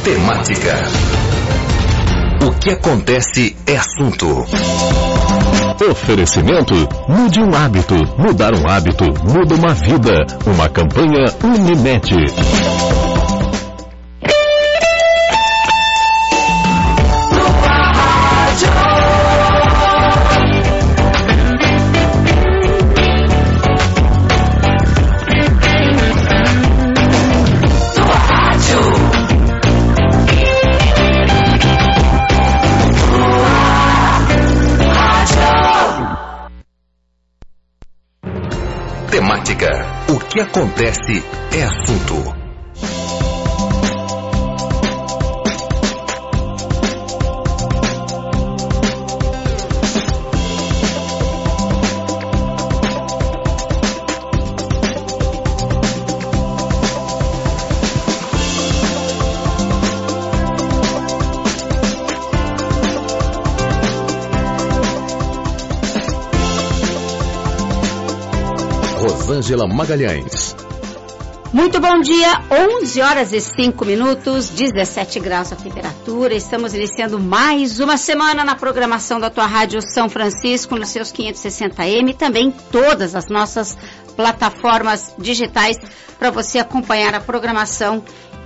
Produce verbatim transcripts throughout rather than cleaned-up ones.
Temática. O que acontece é assunto. Oferecimento: mude um hábito. Mudar um hábito muda uma vida. Uma campanha Unimed. Temática. O que acontece é assunto. Rosângela Magalhães. Muito bom dia, onze horas e cinco minutos, dezessete graus a temperatura. Estamos iniciando mais uma semana na programação da tua Rádio São Francisco, nos seus quinhentos e sessenta M, e também todas as nossas plataformas digitais para você acompanhar a programação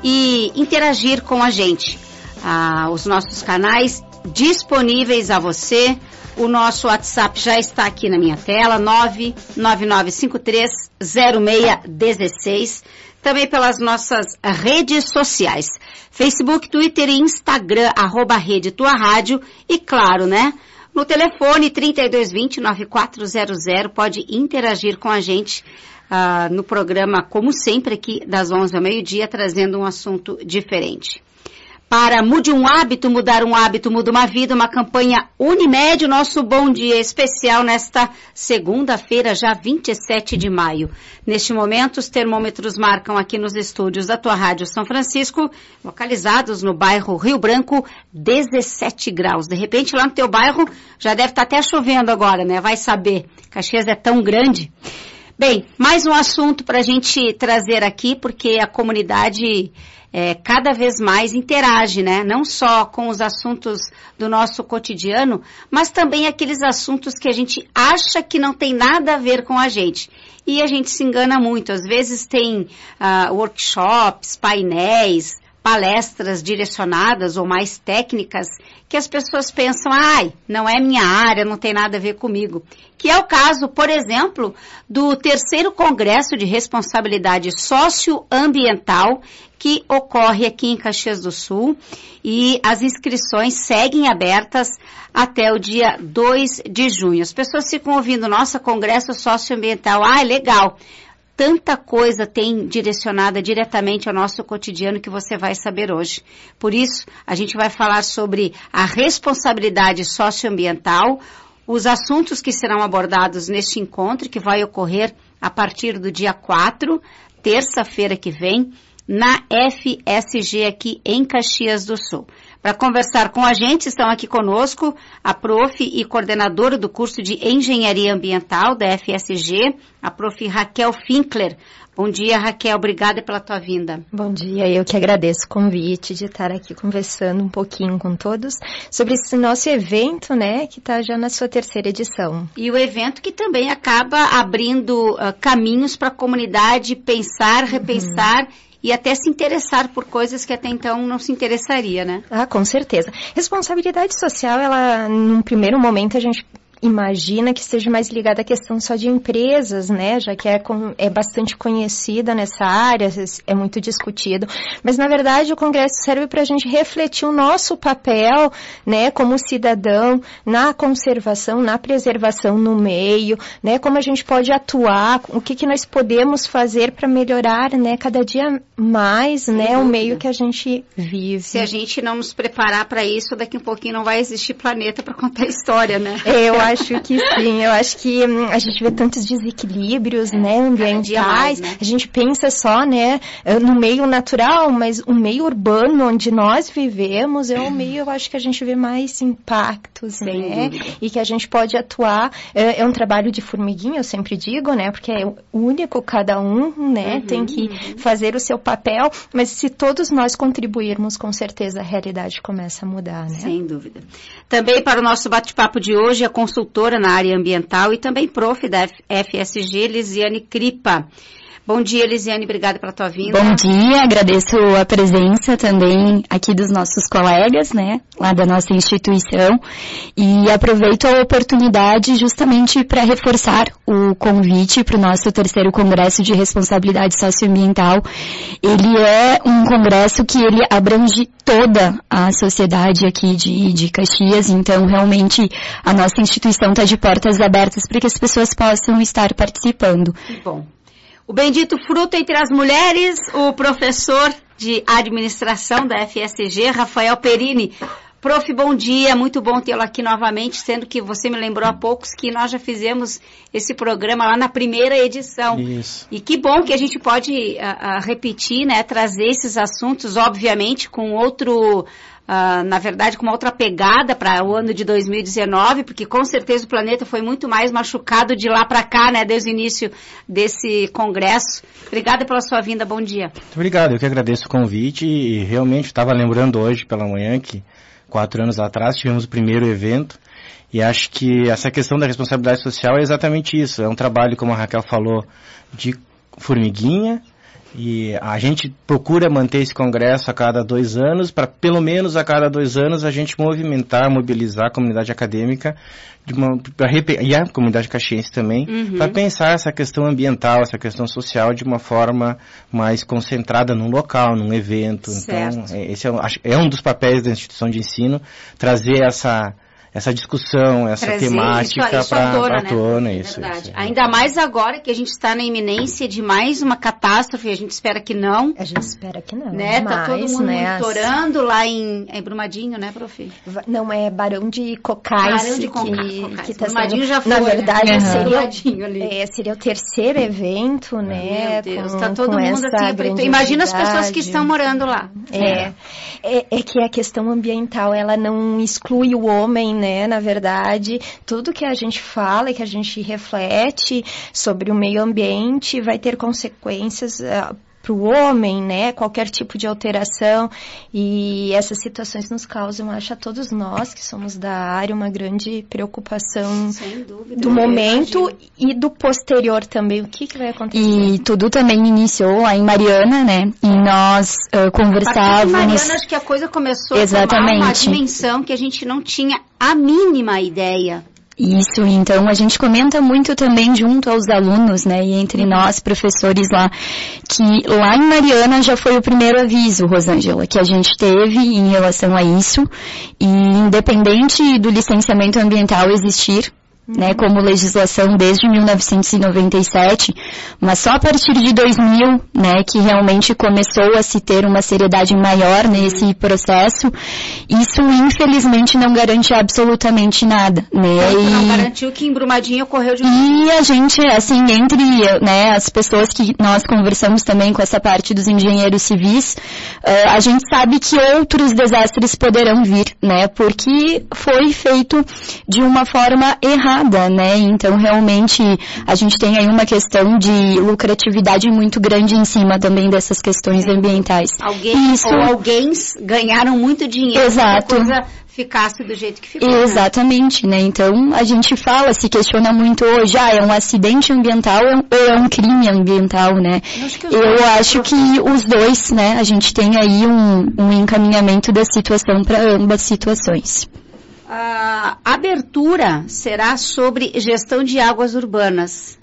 e interagir com a gente. Ah, os nossos canais disponíveis a você. O nosso WhatsApp já está aqui na minha tela, nove nove nove cinco três zero seis um seis. Também pelas nossas redes sociais, Facebook, Twitter e Instagram, arroba Rede Tua Rádio. E claro, né, no telefone trinta e dois vinte, noventa e quatro zero zero, pode interagir com a gente uh, no programa, como sempre, aqui das onze ao meio-dia, trazendo um assunto diferente. Para Mude um Hábito, Mudar um Hábito, Muda uma Vida, uma campanha Unimed, nosso bom dia especial nesta segunda-feira, já vinte e sete de maio. Neste momento, os termômetros marcam aqui nos estúdios da tua Rádio São Francisco, localizados no bairro Rio Branco, dezessete graus. De repente, lá no teu bairro, já deve estar até chovendo agora, né? Vai saber, Caxias é tão grande. Bem, mais um assunto para a gente trazer aqui, porque a comunidade é, cada vez mais interage, né? Não só com os assuntos do nosso cotidiano, mas também aqueles assuntos que a gente acha que não tem nada a ver com a gente. E a gente se engana muito. Às vezes tem uh, workshops, painéis, palestras direcionadas ou mais técnicas que as pessoas pensam, ai, não é minha área, não tem nada a ver comigo. Que é o caso, por exemplo, do terceiro Congresso de Responsabilidade Socioambiental que ocorre aqui em Caxias do Sul, e as inscrições seguem abertas até o dia dois de junho. As pessoas ficam ouvindo, nossa, Congresso Socioambiental, ah, legal. Tanta coisa tem direcionada diretamente ao nosso cotidiano que você vai saber hoje. Por isso, a gente vai falar sobre a responsabilidade socioambiental, os assuntos que serão abordados neste encontro, que vai ocorrer a partir do dia quatro, terça-feira que vem, na F S G aqui em Caxias do Sul. Para conversar com a gente, estão aqui conosco a prof e coordenadora do curso de Engenharia Ambiental da F S G, a prof Raquel Finkler. Bom dia, Raquel, obrigada pela tua vinda. Bom dia, eu que agradeço o convite de estar aqui conversando um pouquinho com todos sobre esse nosso evento, né, que está já na sua terceira edição. E o evento que também acaba abrindo uh, caminhos para a comunidade pensar, repensar, uhum. E até se interessar por coisas que até então não se interessaria, né? Ah, com certeza. Responsabilidade social, ela, num primeiro momento, a gente imagina que esteja mais ligada à questão só de empresas, né, já que é, com, é bastante conhecida nessa área, é muito discutido, mas na verdade o Congresso serve para a gente refletir o nosso papel, né, como cidadão, na conservação, na preservação no meio, né, como a gente pode atuar, o que, que nós podemos fazer para melhorar, né, cada dia mais, sem né, dúvida. O meio que a gente vive. Se a gente não nos preparar para isso, daqui a um pouquinho não vai existir planeta para contar a história, né? Eu acho que sim, eu acho que hum, a gente vê tantos desequilíbrios, né, ambientais, mais, né? A gente pensa só, né, no meio natural, mas o meio urbano onde nós vivemos é o meio, eu acho que a gente vê mais impactos, Sem né, dúvida. E que a gente pode atuar, é, é um trabalho de formiguinha, eu sempre digo, né, porque é único, cada um, né, uhum, tem que uhum. fazer o seu papel, mas se todos nós contribuirmos, com certeza a realidade começa a mudar, né? Sem dúvida. Também para o nosso bate-papo de hoje, a consultora na área ambiental e também prof da F S G, Elisiane Cripa. Bom dia, Elisiane, obrigada pela tua vinda. Bom dia, agradeço a presença também aqui dos nossos colegas, né, lá da nossa instituição, e aproveito a oportunidade justamente para reforçar o convite para o nosso terceiro Congresso de Responsabilidade Socioambiental. Ele é um congresso que ele abrange toda a sociedade aqui de, de Caxias, então realmente a nossa instituição está de portas abertas para que as pessoas possam estar participando. Que bom. O bendito fruto entre as mulheres, o professor de administração da F S G, Rafael Perini. Prof, bom dia, muito bom tê-lo aqui novamente, sendo que você me lembrou há poucos que nós já fizemos esse programa lá na primeira edição. Isso. E que bom que a gente pode uh, uh, repetir, né, trazer esses assuntos, obviamente, com outro... Uh, na verdade, com uma outra pegada para o ano de dois mil e dezenove, porque com certeza o planeta foi muito mais machucado de lá para cá, né, desde o início desse congresso. Obrigada pela sua vinda, bom dia. Muito obrigado, eu que agradeço o convite e realmente estava lembrando hoje pela manhã que quatro anos atrás tivemos o primeiro evento e acho que essa questão da responsabilidade social é exatamente isso, é um trabalho, como a Raquel falou, de formiguinha. E a gente procura manter esse congresso a cada dois anos, para pelo menos a cada dois anos a gente movimentar, mobilizar a comunidade acadêmica de uma, pra, e a comunidade caxiense também, uhum. para pensar essa questão ambiental, essa questão social de uma forma mais concentrada num local, num evento. Certo. Então, esse é, é um dos papéis da instituição de ensino, trazer essa... essa discussão, essa Trazer temática para a tona. É isso, verdade. Isso. Ainda mais agora que a gente está na iminência de mais uma catástrofe, a gente espera que não. A gente espera que não. Né? Mas, tá todo mundo né, monitorando as... lá em, em Brumadinho, né, prof? Não, é Barão de Cocais. Barão de Cocais. Que, Cocais. que tá Brumadinho sendo, já foi, na verdade, né? seria, ali. É, seria o terceiro evento, né? Meu Deus, com, tá todo mundo assim. Imagina as pessoas que estão morando lá. É, é, é que a questão ambiental, ela não exclui o homem, né, na verdade. Tudo que a gente fala e que a gente reflete sobre o meio ambiente vai ter consequências uh, para o homem, né? Qualquer tipo de alteração, e essas situações nos causam, acho, a todos nós que somos da área, uma grande preocupação. Sem dúvida, do momento e do posterior também. O que, que vai acontecer? E tudo também iniciou lá em Mariana, né? E nós uh, conversávamos... A Mariana, acho que a coisa começou Exatamente. a tomar uma dimensão que a gente não tinha a mínima ideia. Isso, então a gente comenta muito também junto aos alunos, né, e entre nós, professores lá, que lá em Mariana já foi o primeiro aviso, Rosângela, que a gente teve em relação a isso, e independente do licenciamento ambiental existir, né, como legislação desde mil novecentos e noventa e sete, mas só a partir de dois mil, né, que realmente começou a se ter uma seriedade maior nesse processo. Isso, infelizmente, não garante absolutamente nada, né. E não garantiu que em Brumadinho ocorreu de E a gente, assim, entre, né, as pessoas que nós conversamos também com essa parte dos engenheiros civis, uh, a gente sabe que outros desastres poderão vir, né, porque foi feito de uma forma errada. Né? Então, realmente, a gente tem aí uma questão de lucratividade muito grande em cima também dessas questões é. ambientais. Alguém Isso... ou alguém ganharam muito dinheiro. Exato. A coisa ficasse do jeito que ficou. Exatamente, né? Então, a gente fala, se questiona muito hoje, ah, é um acidente ambiental ou é um crime ambiental, né? Eu, Eu acho que os dois, né? A gente tem aí um, um encaminhamento da situação para ambas situações. A abertura será sobre gestão de águas urbanas.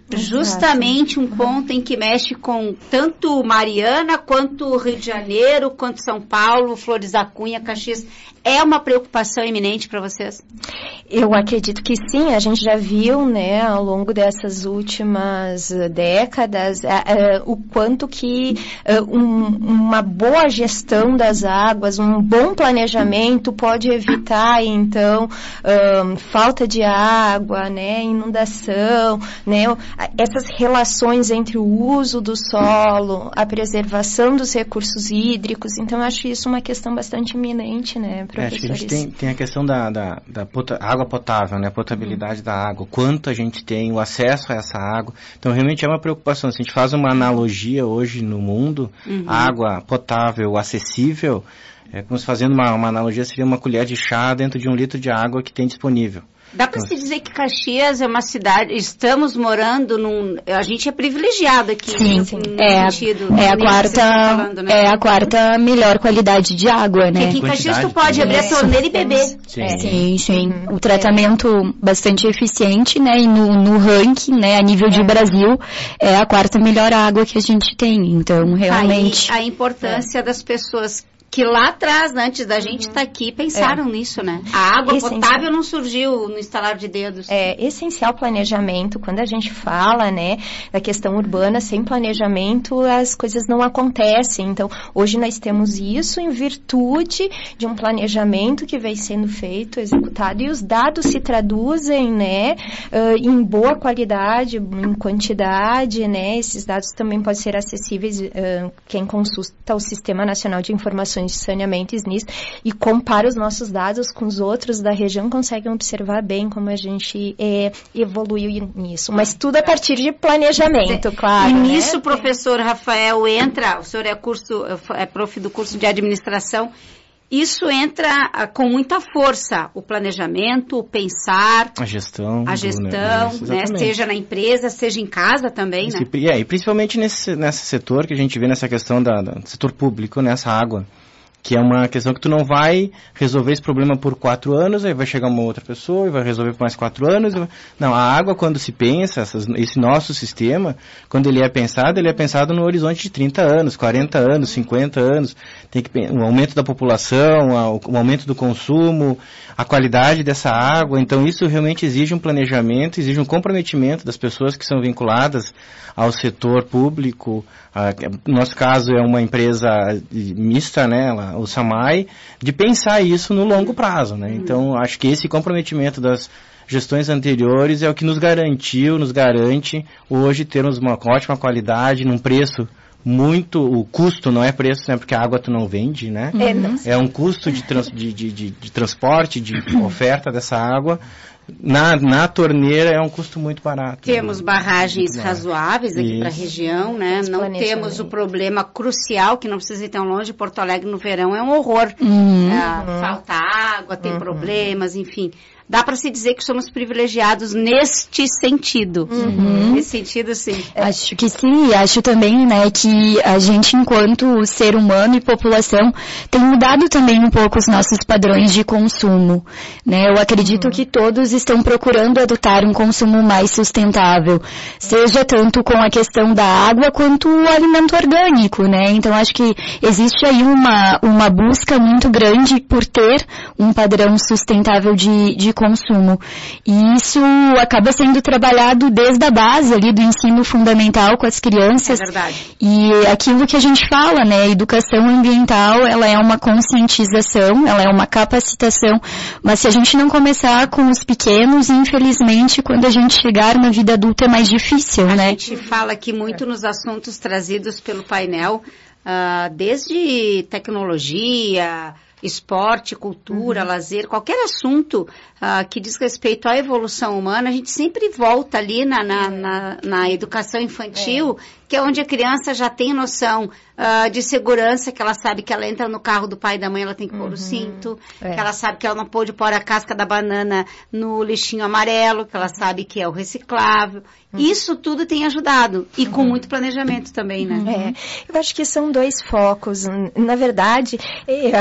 justamente um ponto em que mexe com tanto Mariana, quanto Rio de Janeiro, quanto São Paulo, Flores da Cunha, Caxias. É uma preocupação iminente para vocês? Eu acredito que sim, a gente já viu, né, ao longo dessas últimas décadas, uh, uh, o quanto que uh, um, uma boa gestão das águas, um bom planejamento pode evitar, então, uh, falta de água, né, inundação, né, essas relações entre o uso do solo, a preservação dos recursos hídricos. Então, eu acho isso uma questão bastante iminente, né, É, acho que a gente tem, tem a questão da, da, da pota, água potável, né? A potabilidade hum. da água. Quanto a gente tem o acesso a essa água. Então, realmente é uma preocupação. Se a gente faz uma analogia hoje no mundo, uhum. água potável, acessível, é como se fazendo uma, uma analogia, seria uma colher de chá dentro de um litro de água que tem disponível. Dá para se dizer que Caxias é uma cidade, estamos morando num, a gente é privilegiado aqui. Sim, sim. É, sentido, é a quarta, falando, né? É a quarta melhor qualidade de água, né? Porque aqui em Caxias tu pode abrir a torneira e beber. Sim, é. sim. sim. O tratamento bastante eficiente, né? E no, no ranking, né? A nível de Brasil, é a quarta melhor água que a gente tem. Então, realmente... Aí, a importância é. das pessoas que lá atrás, né, antes da gente estar uhum. tá aqui, pensaram é. nisso, né? A água essencial. potável não surgiu no estalar de dedos. É essencial planejamento. Quando a gente fala, né, da questão urbana, sem planejamento, as coisas não acontecem. Então, hoje nós temos isso em virtude de um planejamento que vem sendo feito, executado, e os dados se traduzem, né, uh, em boa qualidade, em quantidade, né? Esses dados também podem ser acessíveis, uh, quem consulta o Sistema Nacional de Informações de Saneamento, S N I S, e compara os nossos dados com os outros da região, conseguem observar bem como a gente é, evoluiu nisso. Mas tudo a partir de planejamento, claro. E nisso, né? professor Rafael, entra, o senhor é, curso, é prof do curso de administração, isso entra uh, com muita força, o planejamento, o pensar, a gestão, a gestão, do, né, né, seja na empresa, seja em casa também, isso, né? E, é, e principalmente nesse, nesse setor que a gente vê nessa questão da, do setor público, nessa água, que é uma questão que tu não vai resolver esse problema por quatro anos, aí vai chegar uma outra pessoa e vai resolver por mais quatro anos. Vai... Não, a água, quando se pensa, essas, esse nosso sistema, quando ele é pensado, ele é pensado no horizonte de trinta anos, quarenta anos, cinquenta anos. Tem que o aumento da população, o aumento do consumo, a qualidade dessa água. Então, isso realmente exige um planejamento, exige um comprometimento das pessoas que são vinculadas ao setor público. No nosso caso, é uma empresa mista, né, o SAMAI, de pensar isso no longo prazo, né? Então, acho que esse comprometimento das gestões anteriores é o que nos garantiu, nos garante hoje termos uma ótima qualidade, num preço muito, o custo não é preço, né, porque a água tu não vende, né? Uhum. É um custo de, trans, de, de, de, de transporte, de oferta dessa água. Na, na torneira é um custo muito barato. Temos né? barragens razoáveis aqui para a região, né? Não temos o problema crucial, que não precisa ir tão longe. Porto Alegre no verão é um horror. Uhum. É, falta água, tem uhum. problemas, enfim. Dá para se dizer que somos privilegiados neste sentido. Uhum. Nesse sentido, sim. Acho que sim. Acho também, né, que a gente, enquanto ser humano e população, tem mudado também um pouco os nossos padrões de consumo, né? Eu acredito uhum. que todos estão procurando adotar um consumo mais sustentável, seja tanto com a questão da água quanto o alimento orgânico, né? Então, acho que existe aí uma, uma busca muito grande por ter um padrão sustentável de, de consumo. E isso acaba sendo trabalhado desde a base ali do ensino fundamental com as crianças. É verdade. E aquilo que a gente fala, né, a educação ambiental, ela é uma conscientização, ela é uma capacitação, mas se a gente não começar com os pequenos, infelizmente, quando a gente chegar na vida adulta é mais difícil, a né? A gente fala aqui muito nos assuntos trazidos pelo painel, uh, desde tecnologia, esporte, cultura, uhum. lazer, qualquer assunto uh, que diz respeito à evolução humana, a gente sempre volta ali na, na, na, na educação infantil, é. que é onde a criança já tem noção uh, de segurança, que ela sabe que ela entra no carro do pai e da mãe, ela tem que pôr uhum. o cinto, é. que ela sabe que ela não pode pôr a casca da banana no lixinho amarelo, que ela sabe que é o reciclável. Uhum. Isso tudo tem ajudado, e com uhum. muito planejamento também, né? É. Eu acho que são dois focos. Na verdade, eu até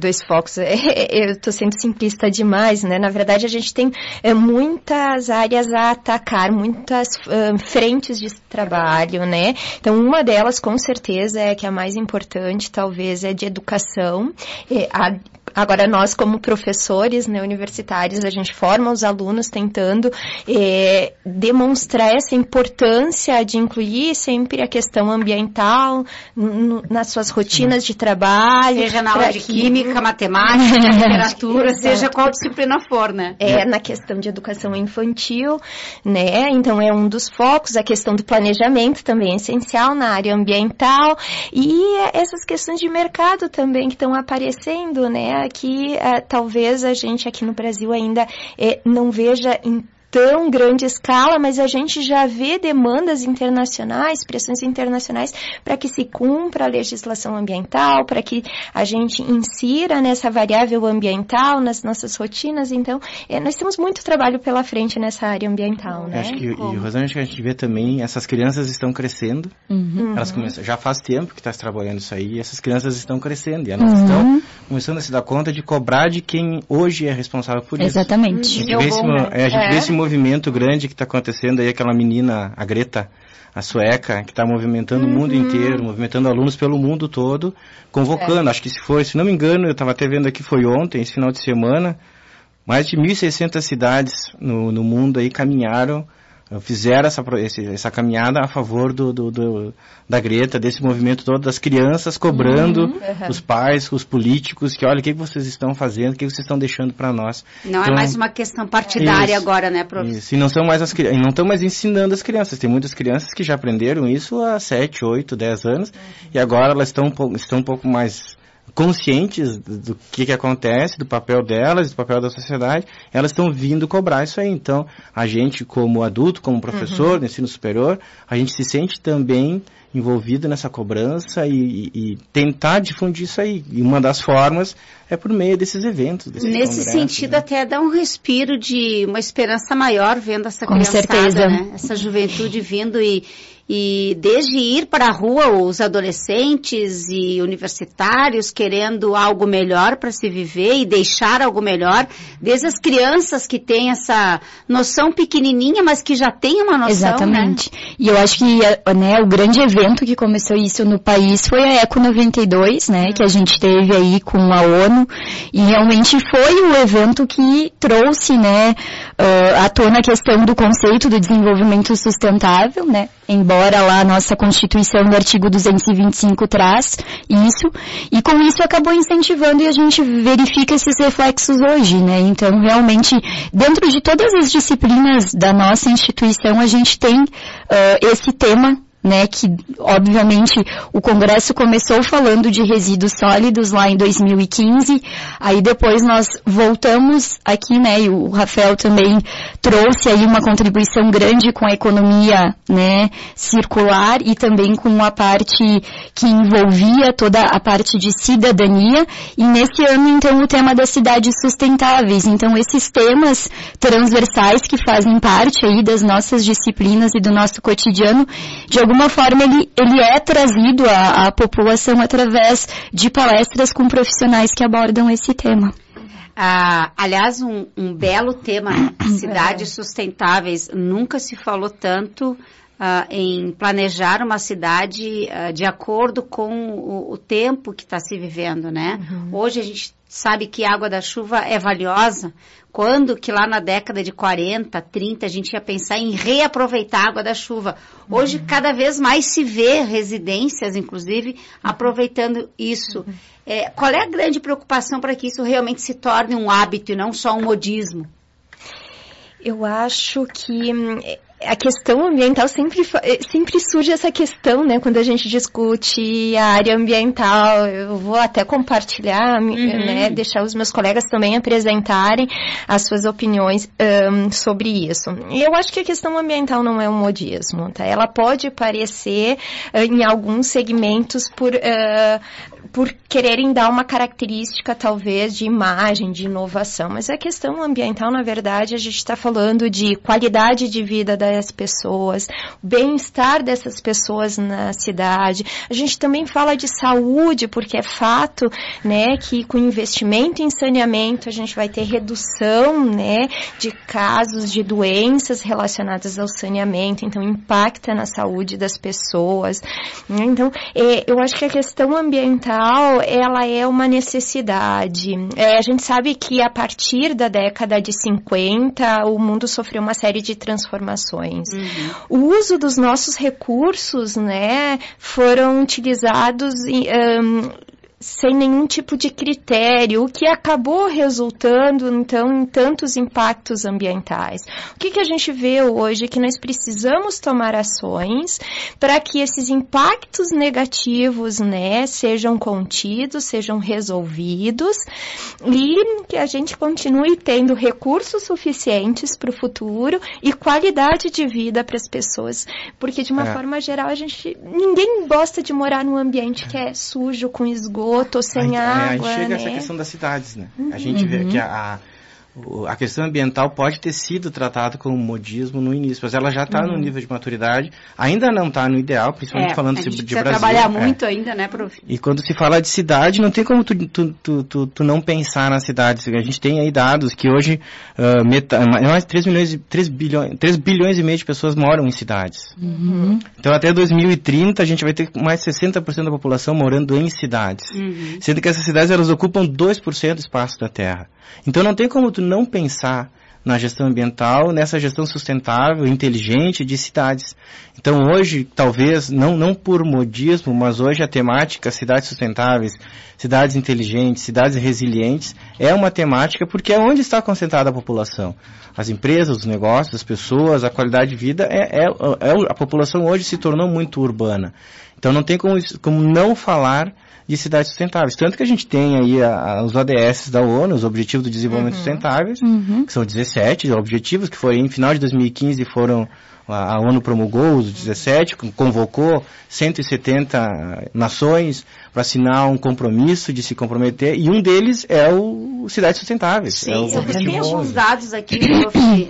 dois focos, é, eu estou sendo simplista demais, né? Na verdade, a gente tem é, muitas áreas a atacar, muitas uh, frentes de trabalho, né? Então, uma delas, com certeza, é que a mais importante, talvez, é de educação. É, a, Agora, nós, como professores, né, universitários, a gente forma os alunos tentando eh, demonstrar essa importância de incluir sempre a questão ambiental n- nas suas rotinas de trabalho. Seja na aula de que... química, matemática, literatura, seja qual disciplina for, né? É, na questão de educação infantil, né? Então, é um dos focos. A questão do planejamento também é essencial na área ambiental. E essas questões de mercado também que estão aparecendo, né? Que uh, talvez a gente aqui no Brasil ainda eh, não veja em tão grande escala, mas a gente já vê demandas internacionais, pressões internacionais para que se cumpra a legislação ambiental, para que a gente insira nessa variável ambiental nas nossas rotinas. Então, eh, nós temos muito trabalho pela frente nessa área ambiental, né? Acho que, e, Rosângela, acho que a gente vê também, essas crianças estão crescendo, uhum. elas começam, já faz tempo que está se trabalhando isso aí, e essas crianças estão crescendo, e elas uhum. estão começando a se dar conta de cobrar de quem hoje é responsável por isso. Exatamente. A gente vê esse, é, a gente é. vê esse movimento grande que está acontecendo aí, aquela menina, a Greta, a sueca, que está movimentando uhum. o mundo inteiro, movimentando alunos pelo mundo todo, convocando, é. acho que se foi, se não me engano, eu estava até vendo aqui, foi ontem, esse final de semana, mais de mil e seiscentas cidades no, no mundo aí caminharam, fizeram essa, essa caminhada a favor do, do, do, da Greta, desse movimento todo, das crianças cobrando uhum, uhum. os pais, os políticos, que olha, o que vocês estão fazendo, o que vocês estão deixando para nós. Não então, é mais uma questão partidária isso, agora, né, professor? Isso, e não são mais as e não estão mais ensinando as crianças. Tem muitas crianças que já aprenderam isso há sete, oito, dez anos, uhum. e agora elas estão, estão um pouco mais conscientes do que, que acontece, do papel delas, do papel da sociedade, elas estão vindo cobrar isso aí. Então, a gente como adulto, como professor uhum. no ensino superior, a gente se sente também envolvido nessa cobrança e, e, e tentar difundir isso aí. E uma das formas é por meio desses eventos. Desses Nesse sentido, né? Até dá um respiro de uma esperança maior vendo essa Com criançada, certeza. Né? Essa juventude vindo e E desde ir para a rua, os adolescentes e universitários querendo algo melhor para se viver e deixar algo melhor, desde as crianças que têm essa noção pequenininha, mas que já têm uma noção, Exatamente. Né? E eu acho que né, o grande evento que começou isso no país foi a Eco noventa e dois, né, que a gente teve aí com a ONU, e realmente foi o evento que trouxe, né, uh, à tona a questão do conceito do desenvolvimento sustentável, né, embora lá a nossa Constituição no artigo duzentos e vinte e cinco traz isso, e com isso acabou incentivando e a gente verifica esses reflexos hoje, né? Então, realmente, dentro de todas as disciplinas da nossa instituição, a gente tem uh, esse tema, né, que obviamente o Congresso começou falando de resíduos sólidos lá em dois mil e quinze, aí depois nós voltamos aqui, né, e o Rafael também trouxe aí uma contribuição grande com a economia, né, circular e também com a parte que envolvia toda a parte de cidadania, e nesse ano então o tema das cidades sustentáveis. Então esses temas transversais que fazem parte aí das nossas disciplinas e do nosso cotidiano, de alguma forma ele, ele é trazido à, à população através de palestras com profissionais que abordam esse tema. Ah, aliás, um, um belo tema, cidades sustentáveis. Nunca se falou tanto ah, em planejar uma cidade ah, de acordo com o, o tempo que está se vivendo, né? Uhum. Hoje a gente sabe que a água da chuva é valiosa, quando que lá na década de quarenta, trinta, a gente ia pensar em reaproveitar a água da chuva. Hoje, uhum. cada vez mais se vê residências, inclusive, aproveitando isso. Uhum. É, qual é a grande preocupação para que isso realmente se torne um hábito e não só um modismo? Eu acho que a questão ambiental sempre, sempre surge essa questão, né, quando a gente discute a área ambiental. Eu vou até compartilhar, uhum. né, deixar os meus colegas também apresentarem as suas opiniões um, sobre isso. E eu acho que a questão ambiental não é um modismo, tá? Ela pode parecer uh, em alguns segmentos por, uh, por quererem dar uma característica, talvez, de imagem, de inovação, mas a questão ambiental, na verdade, a gente está falando de qualidade de vida da das pessoas, o bem-estar dessas pessoas na cidade. A gente também fala de saúde, porque é fato, né, que com investimento em saneamento a gente vai ter redução, né, de casos de doenças relacionadas ao saneamento, então impacta na saúde das pessoas. Então, é, eu acho que a questão ambiental, ela é uma necessidade. É, a gente sabe que a partir da década de cinquenta, o mundo sofreu uma série de transformações. Uhum. O uso dos nossos recursos, né, foram utilizados em, um, sem nenhum tipo de critério, o que acabou resultando, então, em tantos impactos ambientais. O que, que a gente vê hoje? Que nós precisamos tomar ações para que esses impactos negativos, né, sejam contidos, sejam resolvidos e que a gente continue tendo recursos suficientes para o futuro e qualidade de vida para as pessoas. Porque, de uma é. forma geral, a gente, ninguém gosta de morar num ambiente que é sujo, com esgoto, ou sem a, água, a gente chega né? a essa questão das cidades, né? Uhum. A gente vê que a, a, a questão ambiental pode ter sido tratada como modismo no início, mas ela já está uhum. no nível de maturidade, ainda não está no ideal, principalmente é, falando de, de, de Brasil. trabalhar muito é. ainda, né, prof? E quando se fala de cidade, não tem como tu, tu, tu, tu, tu não pensar nas cidades. A gente tem aí dados que hoje uh, meta, mais três milhões, três bilhões, três bilhões e meio de pessoas moram em cidades. Uhum. Então até dois mil e trinta a gente vai ter mais sessenta por cento da população morando em cidades. Uhum. Sendo que essas cidades elas ocupam dois por cento do espaço da Terra. Então não tem como tu não pensar na gestão ambiental, nessa gestão sustentável, inteligente de cidades. Então hoje, talvez, não, não por modismo, mas hoje a temática cidades sustentáveis, cidades inteligentes, cidades resilientes, é uma temática porque é onde está concentrada a população. As empresas, os negócios, as pessoas, a qualidade de vida, é, é, é, a população hoje se tornou muito urbana. Então não tem como, como não falar de cidades sustentáveis. Tanto que a gente tem aí a, a, os O D S da ONU, os Objetivos do Desenvolvimento uhum. Sustentáveis, uhum. que são dezessete objetivos, que foram em final de dois mil e quinze foram, a, a ONU promulgou os dezessete, convocou cento e setenta nações para assinar um compromisso de se comprometer, e um deles é o Cidades Sustentáveis. Sim, é o eu tenho alguns dados aqui, prof.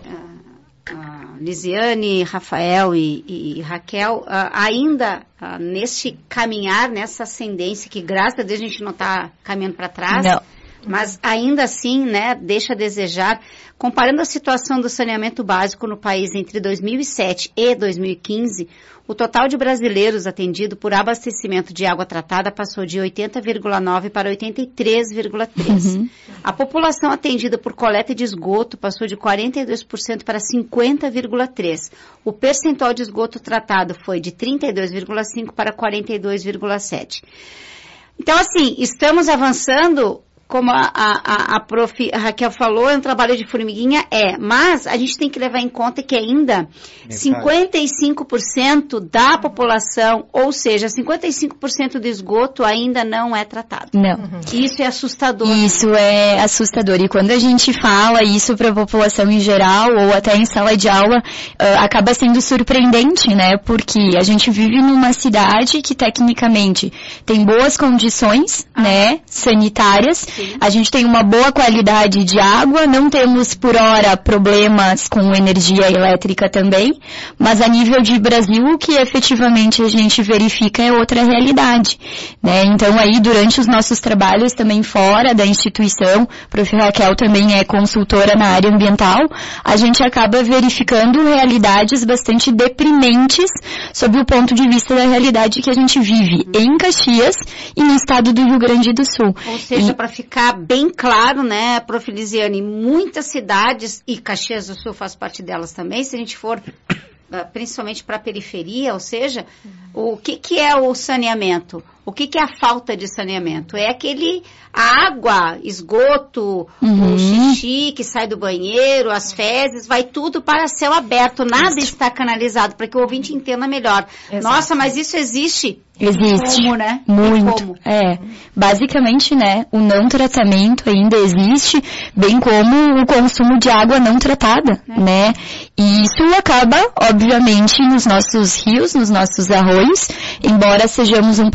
Lisiane, Rafael e, e Raquel, uh, ainda uh, neste caminhar, nessa ascendência, que graças a Deus a gente não está caminhando para trás, não. Mas ainda assim, né, deixa a desejar. Comparando a situação do saneamento básico no país entre dois mil e sete e dois mil e quinze, o total de brasileiros atendido por abastecimento de água tratada passou de oitenta vírgula nove para oitenta e três vírgula três. Uhum. A população atendida por coleta de esgoto passou de quarenta e dois por cento para cinquenta vírgula três por cento. O percentual de esgoto tratado foi de trinta e dois vírgula cinco por cento para quarenta e dois vírgula sete por cento. Então, assim, estamos avançando. Como a, a, a prof Raquel falou, é um trabalho de formiguinha, é, mas a gente tem que levar em conta que ainda cinquenta e cinco por cento da população, ou seja, cinquenta e cinco por cento do esgoto ainda não é tratado. Não. Uhum. Isso é assustador. Isso é assustador. E quando a gente fala isso para a população em geral, ou até em sala de aula, uh, acaba sendo surpreendente, né? Porque a gente vive numa cidade que tecnicamente tem boas condições, ah. né, sanitárias. A gente tem uma boa qualidade de água, não temos por hora problemas com energia elétrica também, mas a nível de Brasil o que efetivamente a gente verifica é outra realidade, né? Então aí durante os nossos trabalhos também fora da instituição, a prof Raquel também é consultora na área ambiental, a gente acaba verificando realidades bastante deprimentes sob o ponto de vista da realidade que a gente vive em Caxias e no estado do Rio Grande do Sul. Ou seja, para ficar bem claro, né, prof Lisiane, muitas cidades, e Caxias do Sul faz parte delas também, se a gente for principalmente para a periferia, ou seja, o que, que é o saneamento? O que, que é a falta de saneamento? É aquele, a água, esgoto, uhum. o xixi que sai do banheiro, as fezes, vai tudo para céu aberto, nada isso. está canalizado, para que o ouvinte entenda melhor. Exato. Nossa, mas isso existe? Existe. Como, né? Muito. Como? É. Basicamente, né, o não tratamento ainda existe, bem como o consumo de água não tratada, é. né? E isso acaba, obviamente, nos nossos rios, nos nossos arroios, embora sejamos um país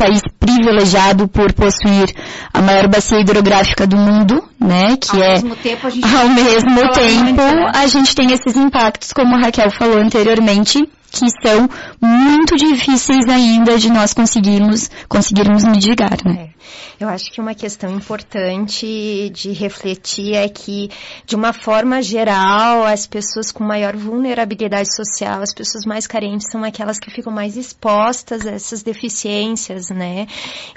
privilegiado por possuir a maior bacia hidrográfica do mundo, né, que ao é... Mesmo tempo, a gente ao mesmo tempo, muito, né? a gente tem esses impactos, como a Raquel falou anteriormente, que são muito difíceis ainda de nós conseguirmos, conseguirmos mitigar, né? É. Eu acho que uma questão importante de refletir é que, de uma forma geral, as pessoas com maior vulnerabilidade social, as pessoas mais carentes, são aquelas que ficam mais expostas a essas deficiências, né?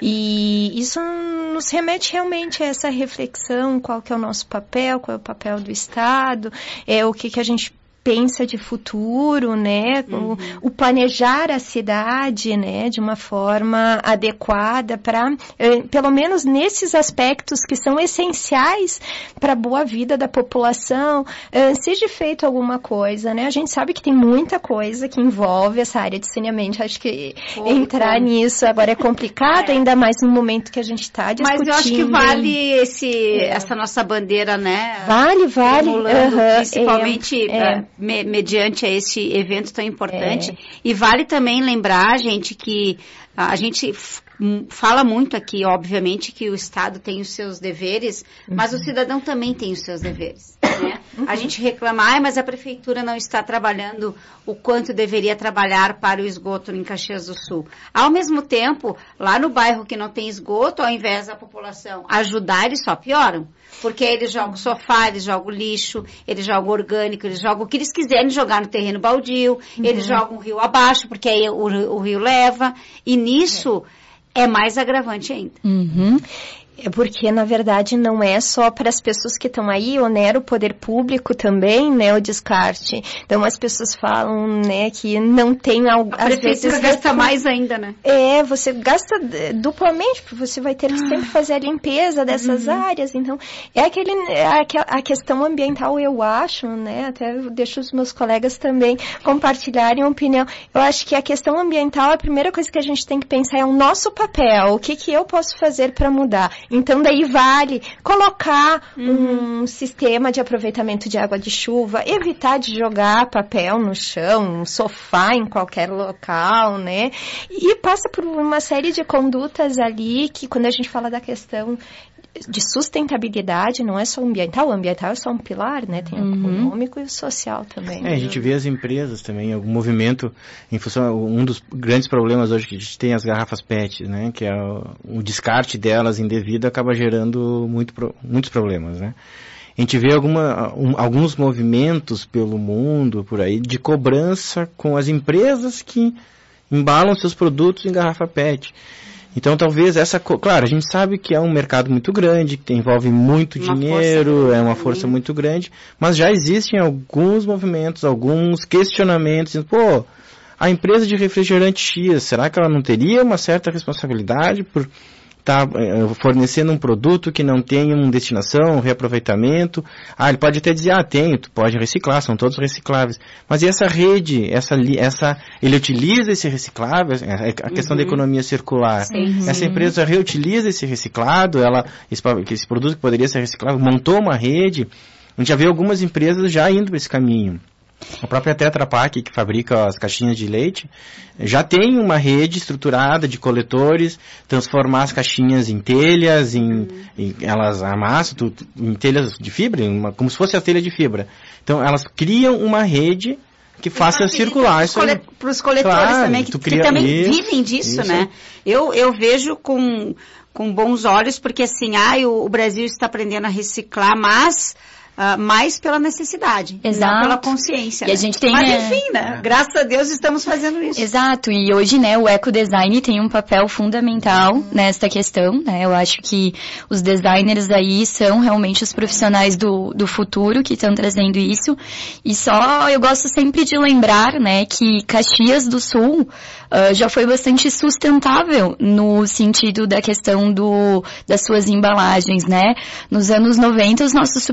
E isso nos remete realmente a essa reflexão, qual que é o nosso papel, qual é o papel do Estado, é o que que a gente pensa de futuro, né, uhum. o, o planejar a cidade, né, de uma forma adequada para, eh, pelo menos nesses aspectos que são essenciais para a boa vida da população, eh, seja feito alguma coisa, né, a gente sabe que tem muita coisa que envolve essa área de saneamento, acho que Pô, entrar como? nisso agora é complicado, é. ainda mais no momento que a gente está discutindo. Mas eu acho que vale esse, é. essa nossa bandeira, né? Vale, vale. Uhum, principalmente... É, é. Me, mediante a esse evento tão importante. É. E vale também lembrar, gente, que a gente f- fala muito aqui, obviamente, que o Estado tem os seus deveres, uhum. mas o cidadão também tem os seus deveres. Né? Uhum. A gente reclama, ah, mas a prefeitura não está trabalhando o quanto deveria trabalhar para o esgoto em Caxias do Sul. Ao mesmo tempo, lá no bairro que não tem esgoto, ao invés da população ajudar, eles só pioram. Porque eles jogam sofá, eles jogam lixo, eles jogam orgânico, eles jogam o que eles quiserem jogar no terreno baldio, uhum. eles jogam o rio abaixo, porque aí o, o rio leva. E nisso é, é mais agravante ainda. Uhum. É porque, na verdade, não é só para as pessoas que estão aí, onera o poder público também, né, o descarte. Então, as pessoas falam, né, que não tem algo... A prefeitura gasta mais ainda, né? É, você gasta duplamente, porque você vai ter que sempre fazer a limpeza dessas uhum. áreas. Então, é aquele, a, a questão ambiental, eu acho, né, até eu deixo os meus colegas também compartilharem a opinião. Eu acho que a questão ambiental, a primeira coisa que a gente tem que pensar é o nosso papel, o que, que eu posso fazer para mudar. Então, daí vale colocar uhum. um sistema de aproveitamento de água de chuva, evitar de jogar papel no chão, um sofá em qualquer local, né? E passa por uma série de condutas ali que, quando a gente fala da questão de sustentabilidade, não é só ambiental, o ambiental é só um pilar, né? Tem uhum. o econômico e o social também. É, a gente vê as empresas também, algum movimento, em função, um dos grandes problemas hoje que a gente tem as garrafas P E T, né? Que é o, o descarte delas indevido acaba gerando muito, muitos problemas, né? A gente vê alguma, um, alguns movimentos pelo mundo, por aí, de cobrança com as empresas que embalam seus produtos em garrafa P E T. Então, talvez essa... Claro, a gente sabe que é um mercado muito grande, que envolve muito uma dinheiro, é uma força muito grande, mas já existem alguns movimentos, alguns questionamentos, dizendo, pô, a empresa de refrigerante X, será que ela não teria uma certa responsabilidade por estar tá, fornecendo um produto que não tem uma destinação, um reaproveitamento? Ah, ele pode até dizer, ah, tem, tu pode reciclar, são todos recicláveis. Mas e essa rede, essa, essa, ele utiliza esse reciclável, a questão uhum. da economia circular. Sim, essa sim. empresa reutiliza esse reciclado, ela, esse, esse produto que poderia ser reciclável, montou uma rede. A gente já vê algumas empresas já indo para esse caminho. A própria Tetra Pak, que fabrica as caixinhas de leite, já tem uma rede estruturada de coletores, transformar as caixinhas em telhas, em, uhum. em elas amassam tu, em telhas de fibra, uma, como se fosse a telha de fibra. Então, elas criam uma rede que faça circular isso cole, para os coletores claro, também, que, que também isso, vivem disso, isso. né? Eu, eu vejo com, com bons olhos, porque assim, ah, o, o Brasil está aprendendo a reciclar, mas... Uh, mais pela necessidade, Exato. não pela consciência. E né? a gente tem, Mas né? enfim, né? Graças a Deus estamos fazendo isso. Exato, e hoje, né, o ecodesign tem um papel fundamental uhum. nesta questão, né? Eu acho que os designers aí são realmente os profissionais do, do futuro que estão trazendo isso. E só eu gosto sempre de lembrar, né, que Caxias do Sul uh, já foi bastante sustentável no sentido da questão do, das suas embalagens, né? Nos anos noventa, os nossos supermercados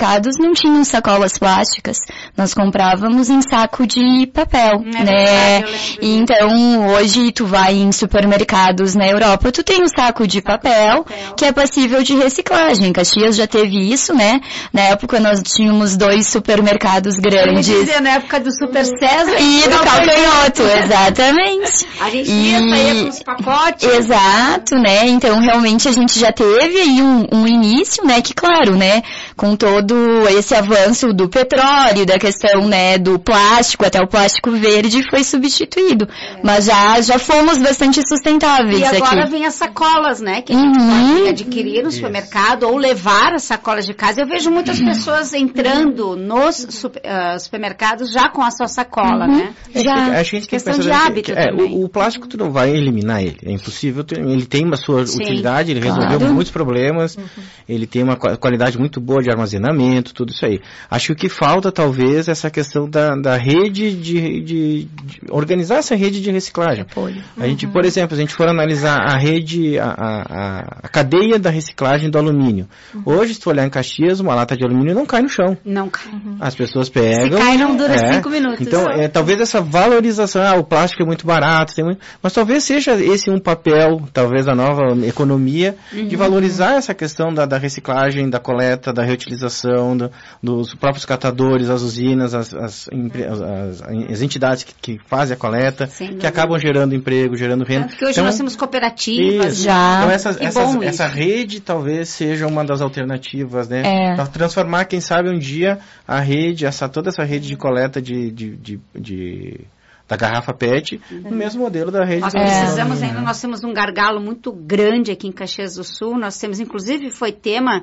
supermercados não tinham sacolas plásticas. Nós comprávamos em saco de papel, é né? Verdade, então, hoje tu vai em supermercados na Europa, tu tem um saco de papel, papel que é passível de reciclagem. Caxias já teve isso, né? Na época nós tínhamos dois supermercados grandes. Eu ia dizer, na época do Super César e do Calcanhoto, exatamente. A gente ia e... sair com os pacotes. Exato, né? Então, realmente, a gente já teve aí um, um início, né? Que, claro, né? Com todo esse avanço do petróleo, da questão, né? Do plástico, até o plástico verde foi substituído. É. Mas já, já fomos bastante sustentáveis aqui. E agora vem as sacolas, né? Que a gente uhum. pode adquirir no supermercado ou levar as sacolas de casa. Eu vejo muitas pessoas entrando nos super, uh, supermercados já com a sua sacola, uhum. né? Já. A gente questão de hábito que, é, também. O, o plástico tu não vai eliminar ele, é impossível. Ele tem uma sua Sim, utilidade, ele resolveu claro. muitos problemas, uhum. ele tem uma qualidade muito boa de armazenamento, tudo isso aí. Acho que o que falta talvez é essa questão da, da rede de, de, de organizar essa rede de reciclagem. Uhum. A gente, por exemplo, se a gente for analisar a rede, a, a, a cadeia da reciclagem do alumínio. Uhum. Hoje, se tu olhar em Caxias, uma lata de alumínio não cai no chão. Não cai. Uhum. As pessoas pegam. Se cai, não dura é, cinco minutos. Então, é, talvez essa valorização, ah, o plástico é muito barato, tem muito, mas talvez seja esse um papel, talvez a nova economia, uhum. de valorizar essa questão da, da reciclagem, da coleta, da reutilização, do, dos próprios catadores, as usinas, as, as, as, as entidades que, que fazem a coleta, Sim, que acabam gerando emprego, gerando renda. Porque hoje então, nós temos cooperativas isso. já. Então essa, essa, essa isso. rede talvez seja uma das alternativas, né? É. Para transformar, quem sabe, um dia a rede, essa, toda essa rede de coleta de, de, de, de da garrafa P E T, no mesmo modelo da rede. Nós precisamos ainda, nós temos um gargalo muito grande aqui em Caxias do Sul, nós temos, inclusive, foi tema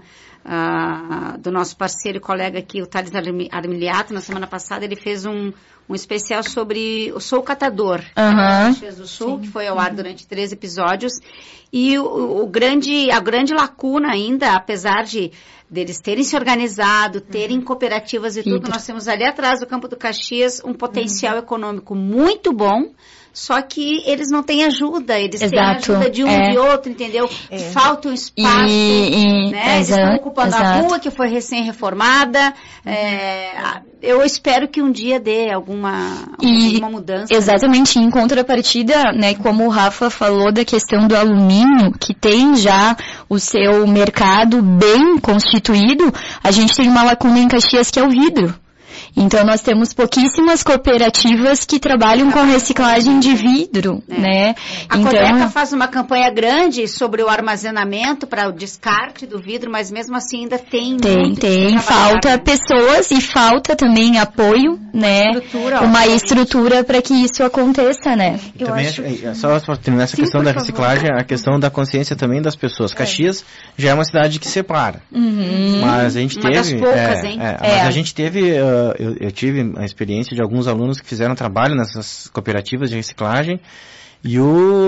uh, do nosso parceiro e colega aqui, o Thales Armiliato, na semana passada, ele fez um, um especial sobre o Sou Catador, uhum. em Caxias do Sul, Sim. que foi ao ar durante três episódios, e o, o grande, a grande lacuna ainda, apesar de deles terem se organizado, terem cooperativas e tudo, Sim. nós temos ali atrás do Campo do Caxias um potencial uhum. econômico muito bom, só que eles não têm ajuda, eles Exato. têm a ajuda de um é. e de outro, entendeu? É. Falta um espaço, e, e, né? Eles estão ocupando exato. a rua que foi recém-reformada, uhum. é, eu espero que um dia dê alguma, e, alguma mudança. Exatamente, né? Em contrapartida, né, como o Rafa falou da questão do alumínio, que tem já o seu mercado bem constituído, a gente tem uma lacuna em Caxias que é o vidro. Então, nós temos pouquíssimas cooperativas que trabalham com reciclagem de vidro, é. né? A então, Codeca faz uma campanha grande sobre o armazenamento para o descarte do vidro, mas mesmo assim ainda tem Tem, muito tem. Falta né? pessoas e falta também apoio, né? Estrutura, uma estrutura para que isso aconteça, né? Eu também acho... acho, só para terminar essa Sim, questão da reciclagem, favor. a questão da consciência também das pessoas. É. Caxias já é uma cidade que separa. Uhum. Mas a gente uma teve... das poucas, é, hein? É, mas a gente teve... Uh, eu, eu tive a experiência de alguns alunos que fizeram trabalho nessas cooperativas de reciclagem e o,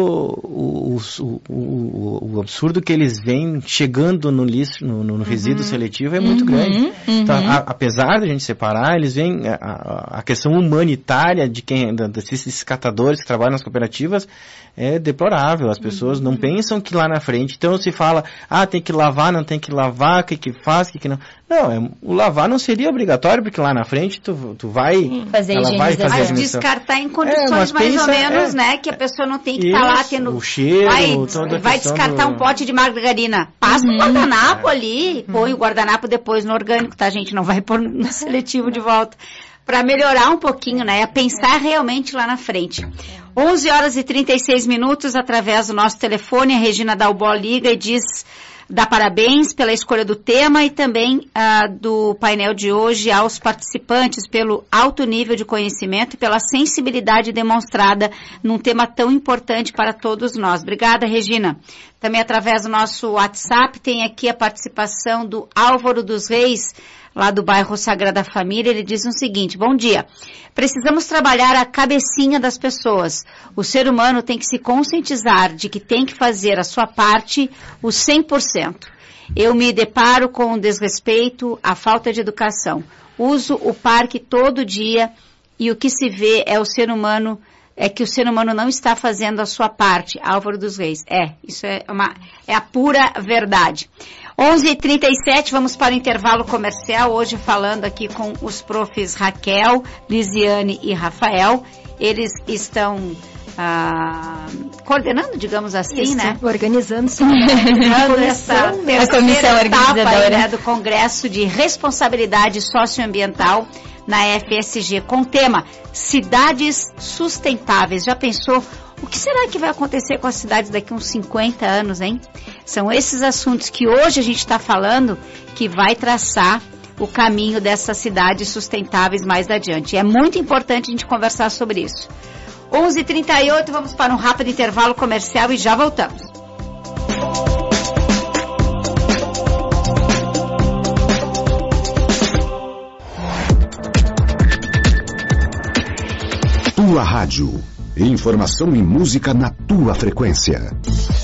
o, o, o, o absurdo que eles vêm chegando no lixo, no, no resíduo uhum. seletivo é muito uhum. grande. Uhum. Então, a, apesar de a gente separar, eles vêm, a, a questão humanitária de quem, desses catadores que trabalham nas cooperativas é deplorável. As pessoas uhum. não pensam que lá na frente, então se fala, ah, tem que lavar, não tem que lavar, o que que faz, o que que não. Não, é, o lavar não seria obrigatório, porque lá na frente tu, tu vai fazer ela vai fazer mas descartar em condições é, mais pensa, ou menos, é, né, que a pessoa não tem que estar tá lá tendo... o cheiro, vai, toda vai descartar do... um pote de margarina. Passa uhum. um guardanapo é. ali, uhum. põe o guardanapo depois no orgânico, tá, gente? Não vai pôr no seletivo de volta. Para melhorar um pouquinho, né? A pensar realmente lá na frente. onze horas e trinta e seis minutos, através do nosso telefone, a Regina Dalbó liga e diz, dá parabéns pela escolha do tema e também uh, do painel de hoje aos participantes pelo alto nível de conhecimento e pela sensibilidade demonstrada num tema tão importante para todos nós. Obrigada, Regina. Também através do nosso WhatsApp tem aqui a participação do Álvaro dos Reis, lá do bairro Sagrada Família. Ele diz o seguinte: bom dia, precisamos trabalhar a cabecinha das pessoas. O ser humano tem que se conscientizar de que tem que fazer a sua parte, o cem por cento. Eu me deparo com o desrespeito, a falta de educação. Uso o parque todo dia e o que se vê é o ser humano, é que o ser humano não está fazendo a sua parte. Álvaro dos Reis. É, isso é, uma, é a pura verdade. onze e trinta e sete, vamos para o intervalo comercial, hoje falando aqui com os profs Raquel, Lisiane e Rafael. Eles estão ah, coordenando, digamos assim, Isso, né? Organizando, sim. Organizando essa a comissão etapa aí, organizadora, né, do Congresso de Responsabilidade Socioambiental na F S G, com o tema Cidades Sustentáveis. Já pensou? O que será que vai acontecer com as cidades daqui a uns cinquenta anos, hein? São esses assuntos que hoje a gente está falando que vai traçar o caminho dessas cidades sustentáveis mais adiante. É muito importante a gente conversar sobre isso. onze e trinta e oito, vamos para um rápido intervalo comercial e já voltamos. Tua Rádio. Informação e música na tua frequência.